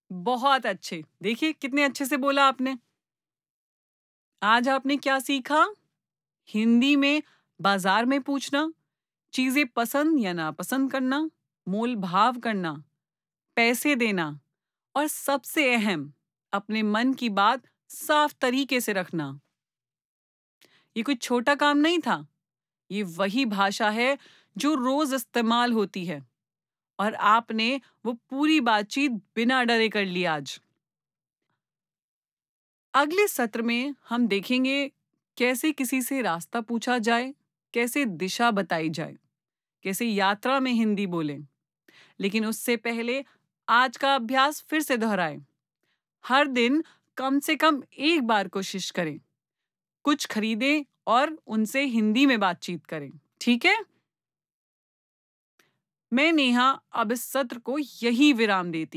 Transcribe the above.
बहुत अच्छे। देखिए कितने अच्छे से बोला आपने। आज आपने क्या सीखा? हिंदी में बाजार में पूछना, चीजें पसंद या नापसंद करना, मोल भाव करना, पैसे देना और सबसे अहम, अपने मन की बात साफ तरीके से रखना। ये कोई छोटा काम नहीं था। ये वही भाषा है जो रोज इस्तेमाल होती है और आपने वो पूरी बातचीत बिना डरे कर ली आज। अगले सत्र में हम देखेंगे कैसे किसी से रास्ता पूछा जाए, कैसे दिशा बताई जाए, कैसे यात्रा में हिंदी बोलें। लेकिन उससे पहले आज का अभ्यास फिर से दोहराएं। हर दिन कम से कम एक बार कोशिश करें, कुछ खरीदें और उनसे हिंदी में बातचीत करें। ठीक है? मैं नेहा अब इस सत्र को यही विराम देती